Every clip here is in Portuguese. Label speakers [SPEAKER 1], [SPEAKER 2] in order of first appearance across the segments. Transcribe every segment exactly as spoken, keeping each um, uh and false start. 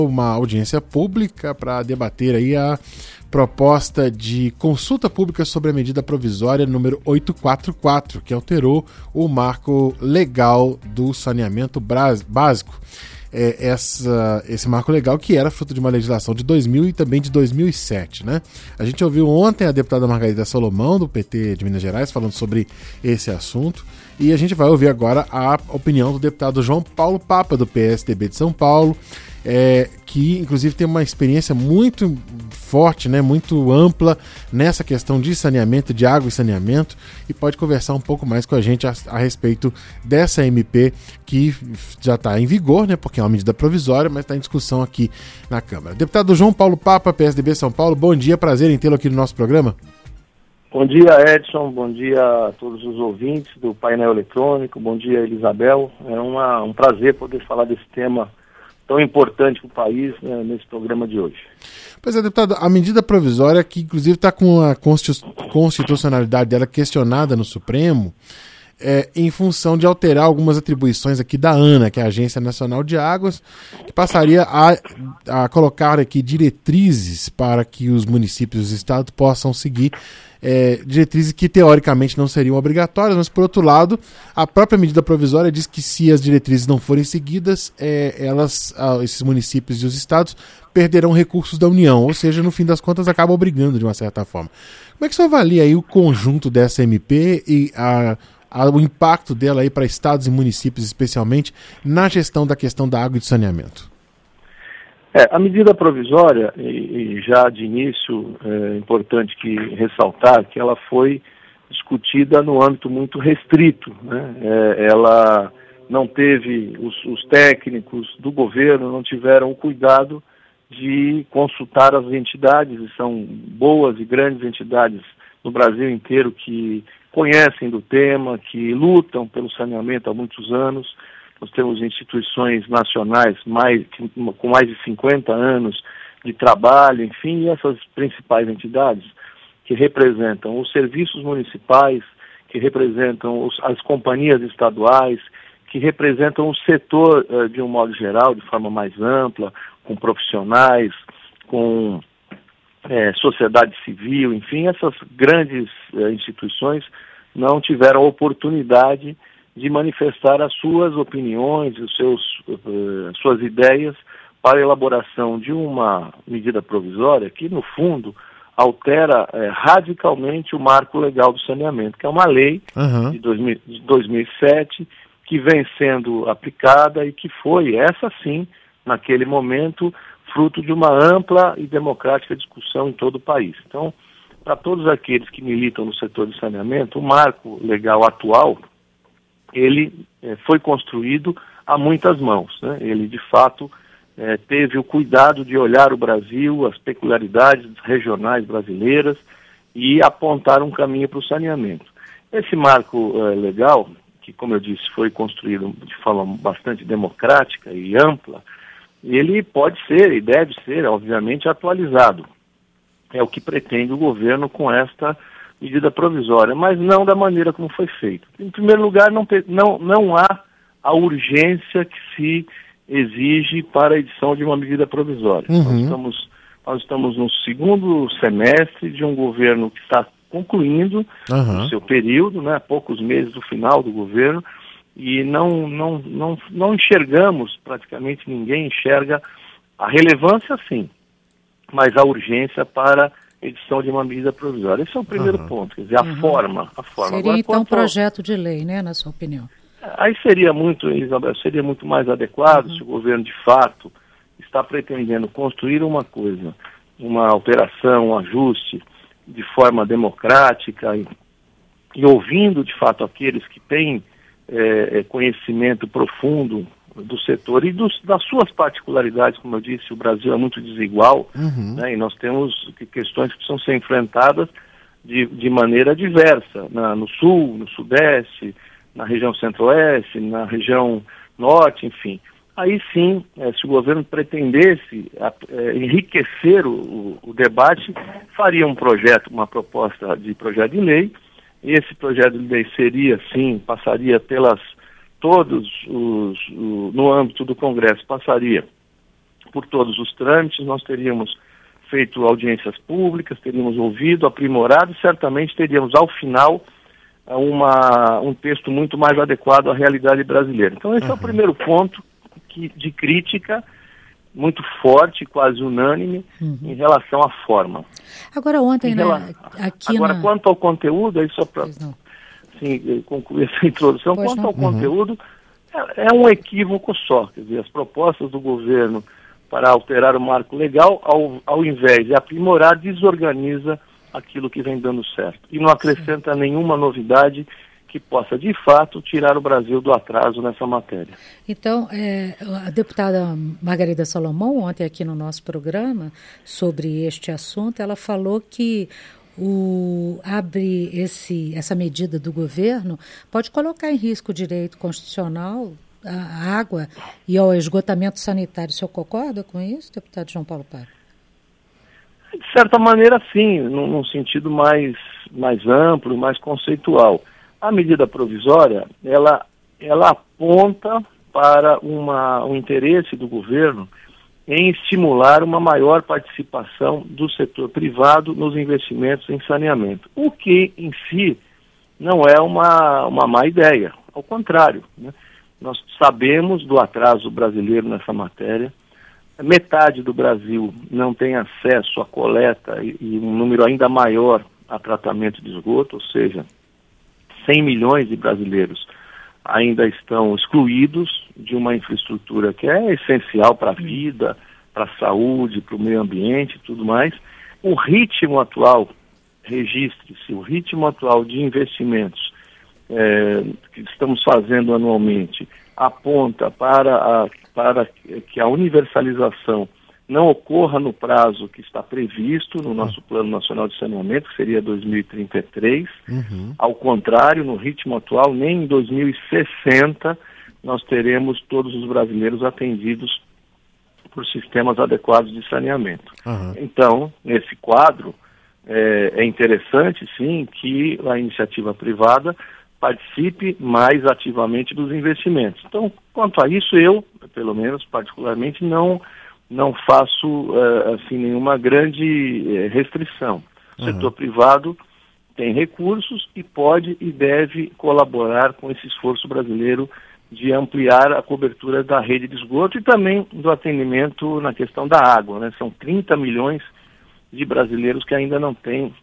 [SPEAKER 1] uma audiência pública para debater aí a proposta de consulta pública sobre a medida provisória número oitocentos e quarenta e quatro, que alterou o marco legal do saneamento básico. É, essa, esse marco legal que era fruto de uma legislação de dois mil e também de dois mil e sete, né? A gente ouviu ontem a deputada Margarida Solomão, do P T de Minas Gerais, falando sobre esse assunto, e a gente vai ouvir agora a opinião do deputado João Paulo Papa, do P S D B de São Paulo, é, que inclusive tem uma experiência muito forte, né, muito ampla nessa questão de saneamento, de água e saneamento, e pode conversar um pouco mais com a gente a, a respeito dessa M P que já está em vigor, né, porque é uma medida provisória, mas está em discussão aqui na Câmara. Deputado João Paulo Papa, P S D B São Paulo, bom dia, prazer em tê-lo aqui no nosso programa.
[SPEAKER 2] Bom dia, Edson, bom dia a todos os ouvintes do painel eletrônico, bom dia, Elisabel. É uma, um prazer poder falar desse tema tão importante para o país, né, nesse programa de hoje.
[SPEAKER 1] Pois é, deputado, a medida provisória, que inclusive está com a constitucionalidade dela questionada no Supremo, é, em função de alterar algumas atribuições aqui da ANA, que é a Agência Nacional de Águas, que passaria a, a colocar aqui diretrizes para que os municípios e os estados possam seguir, é, diretrizes que teoricamente não seriam obrigatórias, mas por outro lado, a própria medida provisória diz que se as diretrizes não forem seguidas, é, elas, esses municípios e os estados perderão recursos da União, ou seja, no fim das contas acaba obrigando de uma certa forma. Como é que você avalia aí o conjunto dessa M P e a o impacto dela aí para estados e municípios, especialmente, na gestão da questão da água e do saneamento?
[SPEAKER 2] É, a medida provisória, e, e já de início é importante que ressaltar que ela foi discutida no âmbito muito restrito, né? É, ela não teve, os, os técnicos do governo não tiveram o cuidado de consultar as entidades, e são boas e grandes entidades no Brasil inteiro que conhecem do tema, que lutam pelo saneamento há muitos anos. Nós temos instituições nacionais mais, com mais de cinquenta anos de trabalho, enfim, e essas principais entidades que representam os serviços municipais, que representam os, as companhias estaduais, que representam o setor uh, de um modo geral, de forma mais ampla, com profissionais, com É, sociedade civil, enfim, essas grandes é, instituições não tiveram oportunidade de manifestar as suas opiniões, os seus, uh, suas ideias para a elaboração de uma medida provisória que, no fundo, altera é, radicalmente o marco legal do saneamento, que é uma lei uhum. de, dois mil, de dois mil e sete que vem sendo aplicada e que foi, essa sim, naquele momento, fruto de uma ampla e democrática discussão em todo o país. Então, para todos aqueles que militam no setor de saneamento, o marco legal atual, ele é, foi construído a muitas mãos, né? Ele, de fato, é, teve o cuidado de olhar o Brasil, as peculiaridades regionais brasileiras e apontar um caminho para o saneamento. Esse marco é, legal, que, como eu disse, foi construído de forma bastante democrática e ampla, ele pode ser e deve ser, obviamente, atualizado. É o que pretende o governo com esta medida provisória, mas não da maneira como foi feito. Em primeiro lugar, não, não, não há a urgência que se exige para a edição de uma medida provisória. Uhum. Nós estamos, nós estamos no segundo semestre de um governo que está concluindo uhum. o seu período, né, poucos meses do final do governo, e não, não, não, não enxergamos, praticamente ninguém enxerga a relevância, sim, mas a urgência para a edição de uma medida provisória. Esse é o primeiro uhum. ponto, quer dizer, a uhum. forma. A forma.
[SPEAKER 3] Seria,
[SPEAKER 2] Agora,
[SPEAKER 3] então, um projeto de lei, né, na sua opinião?
[SPEAKER 2] Aí seria muito, Isabel, seria muito mais adequado uhum. se o governo, de fato, está pretendendo construir uma coisa, uma alteração, um ajuste, de forma democrática e, e ouvindo, de fato, aqueles que têm É, conhecimento profundo do setor e dos, das suas particularidades. Como eu disse, o Brasil é muito desigual, uhum. né, e nós temos questões que precisam ser enfrentadas de, de maneira diversa, na, no sul, no sudeste, na região centro-oeste, na região norte, enfim. Aí sim, é, se o governo pretendesse a, é, enriquecer o, o, o debate, faria um projeto, uma proposta de projeto de lei. Esse projeto de lei seria, sim, passaria pelas, todos os, o, no âmbito do Congresso, passaria por todos os trâmites, nós teríamos feito audiências públicas, teríamos ouvido, aprimorado e certamente teríamos, ao final, uma, um texto muito mais adequado à realidade brasileira. Então, esse uhum. é o primeiro ponto que, de crítica muito forte, quase unânime, uhum. em relação à forma.
[SPEAKER 3] Agora, ontem,
[SPEAKER 2] rela...
[SPEAKER 3] né, aqui
[SPEAKER 2] Agora,
[SPEAKER 3] na...
[SPEAKER 2] quanto ao conteúdo, aí só para assim, concluir essa introdução, pois quanto não. ao uhum. conteúdo, é, é um equívoco só. Quer dizer, as propostas do governo para alterar o marco legal, ao, ao invés de aprimorar, desorganiza aquilo que vem dando certo. E não acrescenta Sim. nenhuma novidade que possa, de fato, tirar o Brasil do atraso nessa matéria.
[SPEAKER 3] Então, é, a deputada Margarida Salomão, ontem aqui no nosso programa, sobre este assunto, ela falou que o, abre esse, essa medida do governo, pode colocar em risco o direito constitucional à água e ao esgotamento sanitário. O senhor concorda com isso, deputado João Paulo Paiva?
[SPEAKER 2] De certa maneira, sim, num, num sentido mais, mais amplo, mais conceitual. A medida provisória, ela, ela aponta para uma, um interesse do governo em estimular uma maior participação do setor privado nos investimentos em saneamento, o que, em si, não é uma, uma má ideia, ao contrário, né? Nós sabemos do atraso brasileiro nessa matéria. Metade do Brasil não tem acesso à coleta e, e um número ainda maior a tratamento de esgoto, ou seja, cem milhões de brasileiros ainda estão excluídos de uma infraestrutura que é essencial para a vida, para a saúde, para o meio ambiente e tudo mais. O ritmo atual, registre-se, o ritmo atual de investimentos é, que estamos fazendo anualmente aponta para, a, para que a universalização não ocorra no prazo que está previsto no nosso Plano Nacional de Saneamento, que seria dois mil e trinta e três. Uhum. Ao contrário, no ritmo atual, nem em dois mil e sessenta nós teremos todos os brasileiros atendidos por sistemas adequados de saneamento. Uhum. Então, nesse quadro, é, é interessante, sim, que a iniciativa privada participe mais ativamente dos investimentos. Então, quanto a isso, eu, pelo menos particularmente, não, não faço uh, assim, nenhuma grande uh, restrição. O uhum. setor privado tem recursos e pode e deve colaborar com esse esforço brasileiro de ampliar a cobertura da rede de esgoto e também do atendimento na questão da água, né? São trinta milhões de brasileiros que ainda não têm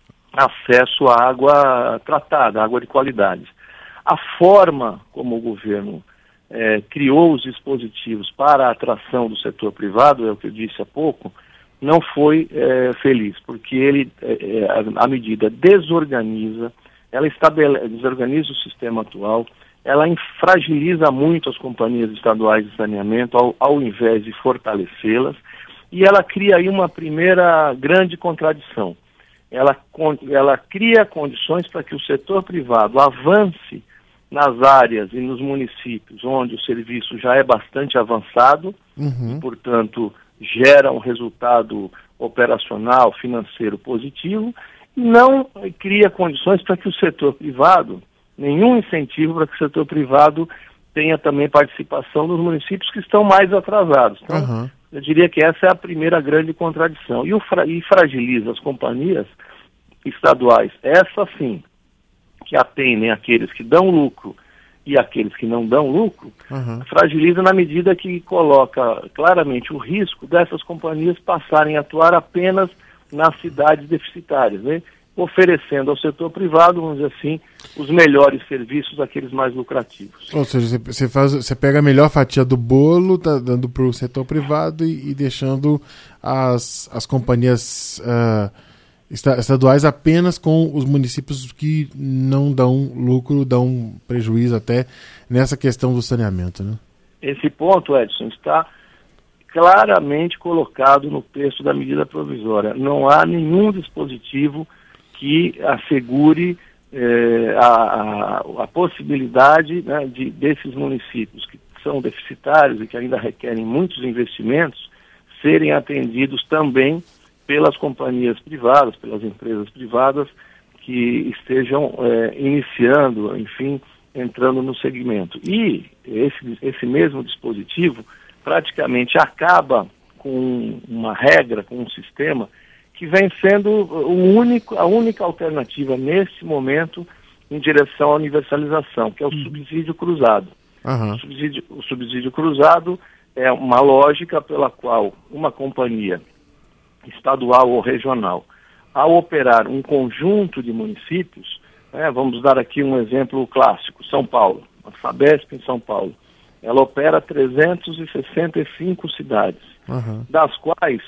[SPEAKER 2] acesso à água tratada, água de qualidade. A forma como o governo eh, criou os dispositivos para a atração do setor privado, é o que eu disse há pouco, não foi eh, feliz, porque ele, eh, a, a medida desorganiza, ela estabelece, desorganiza o sistema atual, ela fragiliza muito as companhias estaduais de saneamento ao, ao invés de fortalecê-las, e ela cria aí uma primeira grande contradição. Ela, ela cria condições para que o setor privado avance nas áreas e nos municípios onde o serviço já é bastante avançado, uhum. e, portanto, gera um resultado operacional, financeiro positivo, e não cria condições para que o setor privado, nenhum incentivo para que o setor privado tenha também participação nos municípios que estão mais atrasados. Então, uhum. eu diria que essa é a primeira grande contradição. E, o fra- e fragiliza as companhias estaduais, essas sim, que atendem aqueles que dão lucro e aqueles que não dão lucro, uhum. fragiliza na medida que coloca claramente o risco dessas companhias passarem a atuar apenas nas cidades deficitárias, né? Oferecendo ao setor privado, vamos dizer assim, os melhores serviços, aqueles mais lucrativos.
[SPEAKER 1] Ou seja, você, faz, você pega a melhor fatia do bolo, tá dando para o setor privado e, e deixando as, as companhias uh, estaduais apenas com os municípios que não dão lucro, dão prejuízo até nessa questão do saneamento, né?
[SPEAKER 2] Esse ponto, Edson, está claramente colocado no texto da medida provisória. Não há nenhum dispositivo que assegure eh, a, a, a possibilidade, né, de, desses municípios que são deficitários e que ainda requerem muitos investimentos serem atendidos também pelas companhias privadas, pelas empresas privadas que estejam eh, iniciando, enfim, entrando no segmento. E esse, esse mesmo dispositivo praticamente acaba com uma regra, com um sistema que vem sendo o único, a única alternativa nesse momento em direção à universalização, que é o uhum. subsídio cruzado. Uhum. O, subsídio, o subsídio cruzado é uma lógica pela qual uma companhia estadual ou regional, ao operar um conjunto de municípios, né, vamos dar aqui um exemplo clássico, São Paulo, a Sabesp em São Paulo, ela opera trezentas e sessenta e cinco cidades, uhum. das quais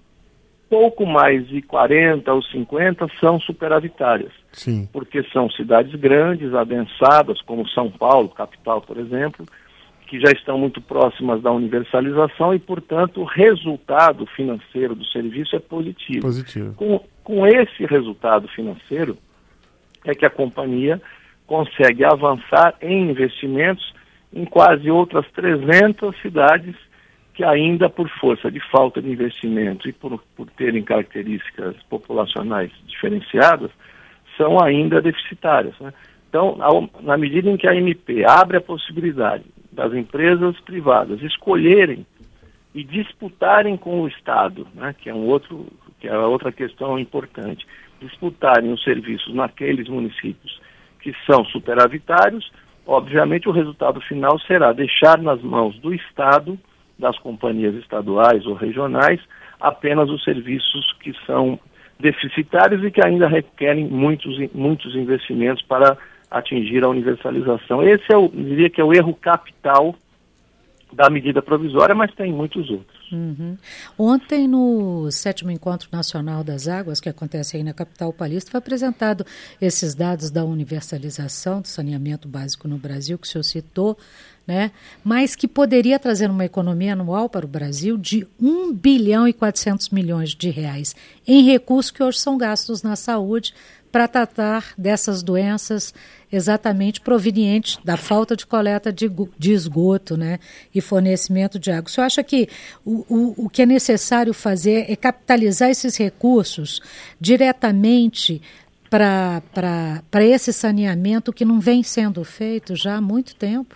[SPEAKER 2] pouco mais de quarenta ou cinquenta são superavitárias. Sim. Porque são cidades grandes, adensadas, como São Paulo, capital, por exemplo, que já estão muito próximas da universalização e, portanto, o resultado financeiro do serviço é positivo. positivo. Com, com esse resultado financeiro é que a companhia consegue avançar em investimentos em quase outras trezentas cidades que ainda por força de falta de investimento e por, por terem características populacionais diferenciadas, são ainda deficitárias, né? Então, ao, na medida em que a M P abre a possibilidade das empresas privadas escolherem e disputarem com o Estado, né, que é um outro, que é outra questão importante, disputarem os serviços naqueles municípios que são superavitários, obviamente o resultado final será deixar nas mãos do Estado, das companhias estaduais ou regionais, apenas os serviços que são deficitários e que ainda requerem muitos, muitos investimentos para atingir a universalização. Esse é o, diria que é o erro capital da medida provisória, mas tem muitos outros.
[SPEAKER 3] Uhum. Ontem, no sétimo Encontro Nacional das Águas, que acontece aí na capital paulista, foi apresentado esses dados da universalização do saneamento básico no Brasil, que o senhor citou, né? Mas que poderia trazer uma economia anual para o Brasil de um bilhão e quatrocentos milhões de reais em recursos que hoje são gastos na saúde para tratar dessas doenças exatamente provenientes da falta de coleta de, de esgoto, né, e fornecimento de água. O senhor acha que o, o, o que é necessário fazer é capitalizar esses recursos diretamente para esse saneamento que não vem sendo feito já há muito tempo?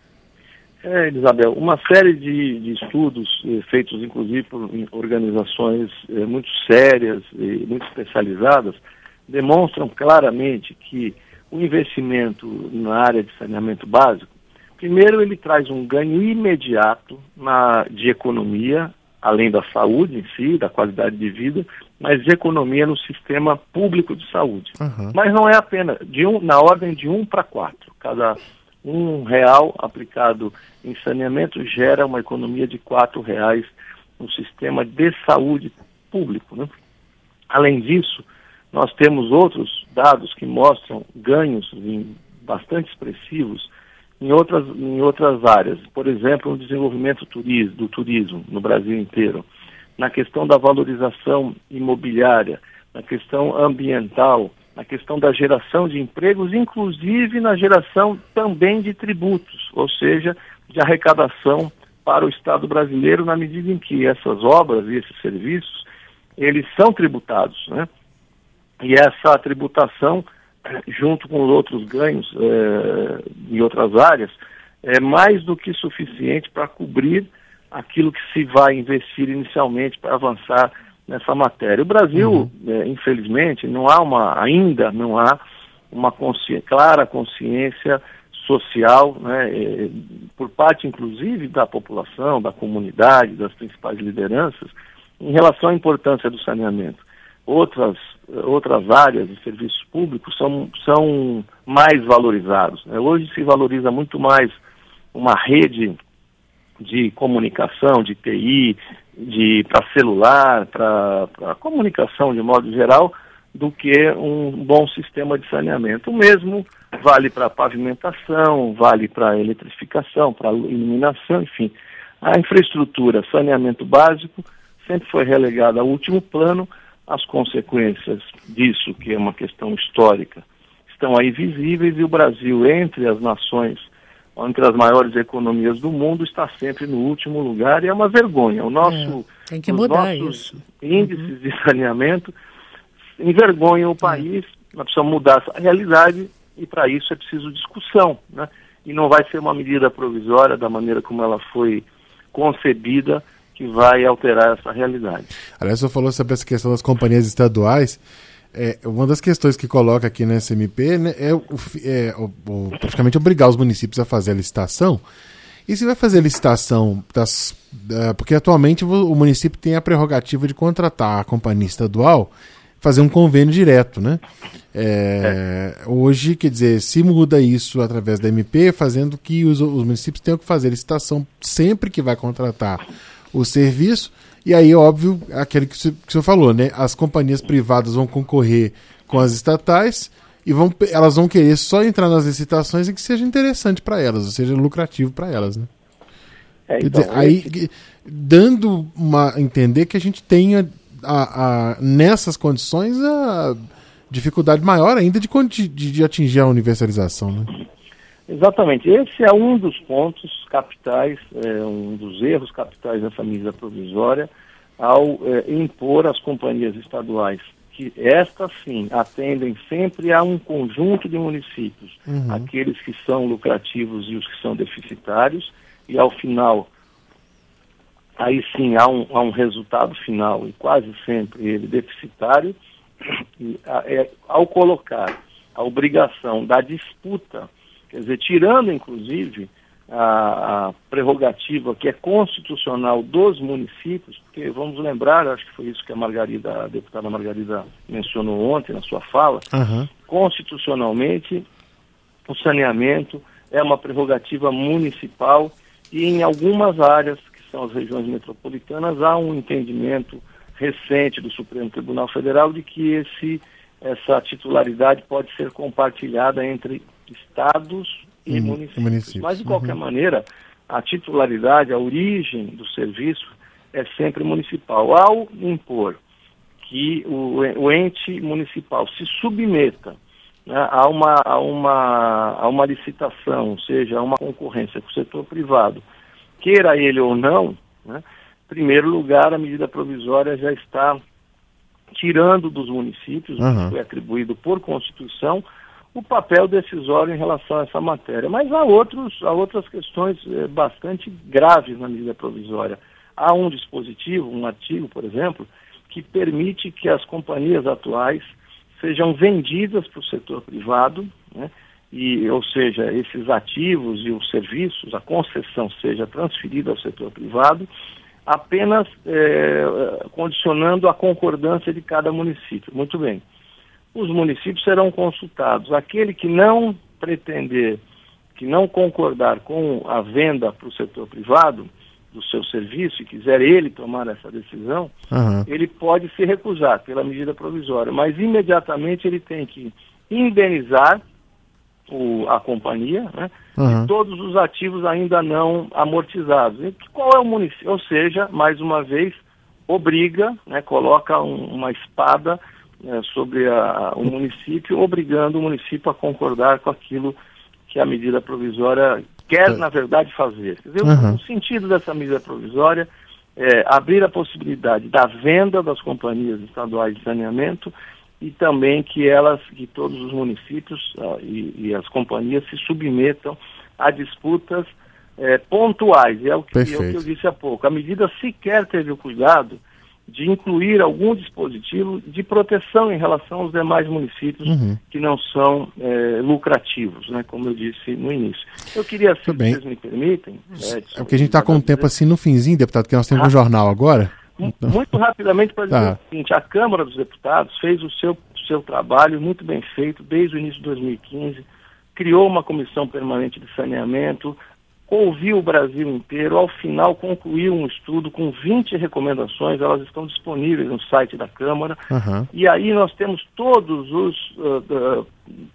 [SPEAKER 2] É, Isabel, uma série de, de estudos eh, feitos inclusive por organizações eh, muito sérias e muito especializadas demonstram claramente que o investimento na área de saneamento básico, primeiro ele traz um ganho imediato na, de economia, além da saúde em si, da qualidade de vida, mas de economia no sistema público de saúde. Uhum. Mas não é apenas, de um, na ordem de um para quatro. Cada um real aplicado em saneamento gera uma economia de quatro reais no sistema de saúde público, né? Além disso, nós temos outros dados que mostram ganhos em, bastante expressivos em outras, em outras áreas. Por exemplo, no desenvolvimento turismo, do turismo no Brasil inteiro, na questão da valorização imobiliária, na questão ambiental, na questão da geração de empregos, inclusive na geração também de tributos, ou seja, de arrecadação para o Estado brasileiro, na medida em que essas obras e esses serviços, eles são tributados, né? E essa tributação, junto com os outros ganhos é, em outras áreas, é mais do que suficiente para cobrir aquilo que se vai investir inicialmente para avançar nessa matéria. O Brasil, uhum. é, infelizmente, não há uma, ainda não há uma consci... clara consciência social, né, é, por parte, inclusive, da população, da comunidade, das principais lideranças, em relação à importância do saneamento. Outras, outras áreas de serviços públicos são, são mais valorizados, né? Hoje se valoriza muito mais uma rede de comunicação, de T I, de, para celular, para comunicação de modo geral, do que um bom sistema de saneamento. O mesmo vale para pavimentação, vale para eletrificação, para iluminação, enfim. A infraestrutura, saneamento básico, sempre foi relegada ao último plano. As consequências disso, que é uma questão histórica, estão aí visíveis e o Brasil, entre as nações, entre as maiores economias do mundo, está sempre no último lugar e é uma vergonha. O nosso,
[SPEAKER 3] é, tem que mudar
[SPEAKER 2] os nossos
[SPEAKER 3] isso.
[SPEAKER 2] índices
[SPEAKER 3] uhum.
[SPEAKER 2] de saneamento envergonham o país, é. Nós precisamos mudar essa realidade e para isso é preciso discussão, né? E não vai ser uma medida provisória da maneira como ela foi concebida, que que vai alterar essa realidade.
[SPEAKER 1] Aliás, você falou sobre essa questão das companhias estaduais. É, uma das questões que coloca aqui na S M P, né, é, o, é o, o, praticamente obrigar os municípios a fazer a licitação. E se vai fazer a licitação, das, uh, porque atualmente o município tem a prerrogativa de contratar a companhia estadual, fazer um convênio direto, né? É, é. Hoje, quer dizer, se muda isso através da M P, fazendo que os, os municípios tenham que fazer licitação sempre que vai contratar o serviço. E aí, óbvio, aquele que, que o senhor falou, né? As companhias privadas vão concorrer com as estatais e vão, elas vão querer só entrar nas licitações em que seja interessante para elas, ou seja, lucrativo para elas, né?
[SPEAKER 2] É, então,
[SPEAKER 1] dizer, aí, esse... dando uma, entender que a gente tenha, a, a, nessas condições, a dificuldade maior ainda de, de, de atingir a universalização, né?
[SPEAKER 2] Exatamente. Esse é um dos pontos capitais, é, um dos erros capitais dessa medida provisória, ao é, impor às companhias estaduais, que estas sim atendem sempre a um conjunto de municípios, uhum. aqueles que são lucrativos e os que são deficitários, e ao final, aí sim há um, há um resultado final, e quase sempre ele deficitário, e, a, é, ao colocar a obrigação da disputa, quer dizer, tirando, inclusive, a, a prerrogativa que é constitucional dos municípios, porque vamos lembrar, acho que foi isso que a Margarida, a deputada Margarida mencionou ontem na sua fala, uhum. constitucionalmente, o saneamento é uma prerrogativa municipal e em algumas áreas, que são as regiões metropolitanas, há um entendimento recente do Supremo Tribunal Federal de que esse, essa titularidade pode ser compartilhada entre estados e uhum, municípios. municípios. Mas, de qualquer uhum. maneira, a titularidade, a origem do serviço é sempre municipal. Ao impor que o, o ente municipal se submeta, né, a, uma, a, uma, a uma licitação, ou seja, a uma concorrência com o setor privado, queira ele ou não, né, em primeiro lugar, a medida provisória já está tirando dos municípios, uhum. que foi atribuído por Constituição, o papel decisório em relação a essa matéria. Mas há, outros, há outras questões eh, bastante graves na medida provisória. Há um dispositivo, um artigo, por exemplo, que permite que as companhias atuais sejam vendidas para o setor privado, né, e, ou seja, esses ativos e os serviços, a concessão seja transferida ao setor privado, apenas eh, condicionando a concordância de cada município. Muito bem. Os municípios serão consultados. Aquele que não pretender, que não concordar com a venda para o setor privado do seu serviço e quiser ele tomar essa decisão, uhum. ele pode se recusar pela medida provisória, mas imediatamente ele tem que indenizar o, a companhia, né, uhum. e todos os ativos ainda não amortizados. E qual é o município? Ou seja, mais uma vez, obriga, né, coloca um, uma espada É, sobre a, o município, obrigando o município a concordar com aquilo que a medida provisória quer, na verdade, fazer. Quer dizer, uhum. o, o sentido dessa medida provisória é abrir a possibilidade da venda das companhias estaduais de saneamento e também que elas, que todos os municípios uh, e, e as companhias se submetam a disputas é, pontuais. E é o, que, é o que eu disse há pouco. A medida sequer teve o cuidado de incluir algum dispositivo de proteção em relação aos demais municípios uhum. que não são é, lucrativos, né, como eu disse no início. Eu queria, se vocês me permitem...
[SPEAKER 1] É, é porque a gente está com o tempo assim no finzinho, deputado, que nós temos ah, um jornal agora.
[SPEAKER 2] Então... Muito rapidamente para dizer tá. o seguinte, a Câmara dos Deputados fez o seu, seu trabalho muito bem feito desde o início de dois mil e quinze, criou uma comissão permanente de saneamento, ouviu o Brasil inteiro, ao final concluiu um estudo com vinte recomendações, elas estão disponíveis no site da Câmara, uhum. e aí nós temos todos os, uh, uh,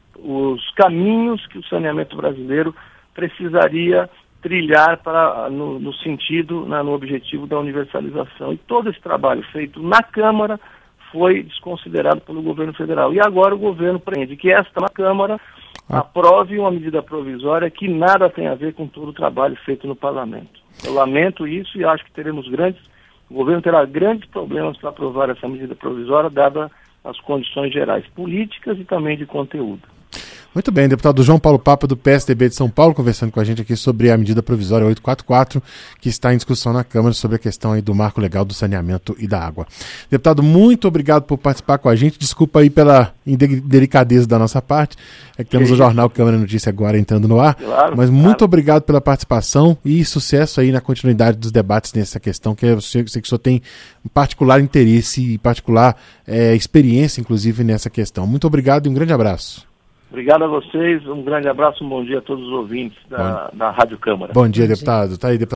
[SPEAKER 2] os caminhos que o saneamento brasileiro precisaria trilhar para, no, no sentido, na, no objetivo da universalização. E todo esse trabalho feito na Câmara foi desconsiderado pelo governo federal. E agora o governo pretende que esta na Câmara aprove uma medida provisória que nada tem a ver com todo o trabalho feito no parlamento. Eu lamento isso e acho que teremos grandes, o governo terá grandes problemas para aprovar essa medida provisória, dada as condições gerais políticas e também de conteúdo.
[SPEAKER 1] Muito bem, deputado João Paulo Papa, do P S D B de São Paulo, conversando com a gente aqui sobre a medida provisória oitocentos e quarenta e quatro, que está em discussão na Câmara sobre a questão aí do marco legal do saneamento e da água. Deputado, muito obrigado por participar com a gente. Desculpa aí pela indelicadeza da nossa parte. É que temos o Jornal Câmara Notícia agora entrando no ar. Claro, mas muito claro. obrigado pela participação e sucesso aí na continuidade dos debates nessa questão, que eu sei que o senhor tem um particular interesse e particular é, experiência, inclusive, nessa questão. Muito obrigado e um grande abraço.
[SPEAKER 2] Obrigado a vocês, um grande abraço, um bom dia a todos os ouvintes da, da Rádio Câmara.
[SPEAKER 1] Bom dia, deputado. Tá aí, deputado.